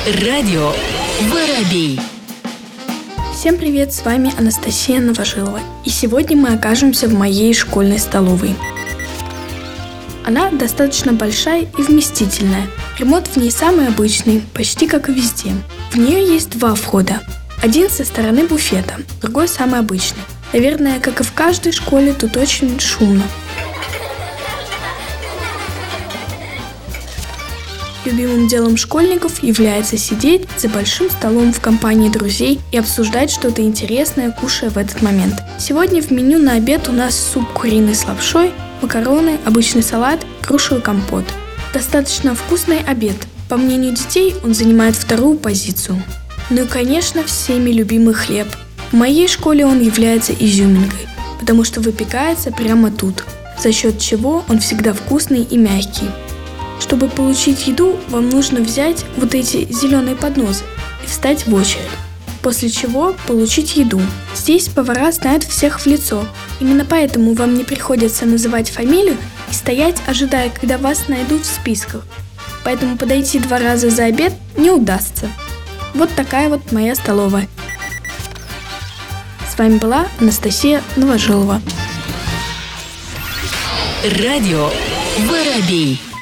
Радио Воробей. Всем привет, с вами Анастасия Новожилова. И сегодня мы окажемся в моей школьной столовой. Она достаточно большая и вместительная. Ремонт в ней самый обычный, почти как и везде. В нее есть два входа. Один со стороны буфета, другой самый обычный. Наверное, как и в каждой школе, тут очень шумно. Любимым делом школьников является сидеть за большим столом в компании друзей и обсуждать что-то интересное, кушая в этот момент. Сегодня в меню на обед у нас суп куриный с лапшой, макароны, обычный салат, грушевый компот. Достаточно вкусный обед. По мнению детей, он занимает вторую позицию. Ну и, конечно, всеми любимый хлеб. В моей школе он является изюминкой, потому что выпекается прямо тут, за счет чего он всегда вкусный и мягкий. Чтобы получить еду, вам нужно взять вот эти зеленые подносы и встать в очередь. После чего получить еду. Здесь повара знают всех в лицо. Именно поэтому вам не приходится называть фамилию и стоять, ожидая, когда вас найдут в списках. Поэтому подойти 2 раза за обед не удастся. Вот такая вот моя столовая. С вами была Анастасия Новожилова. Радио Воробей.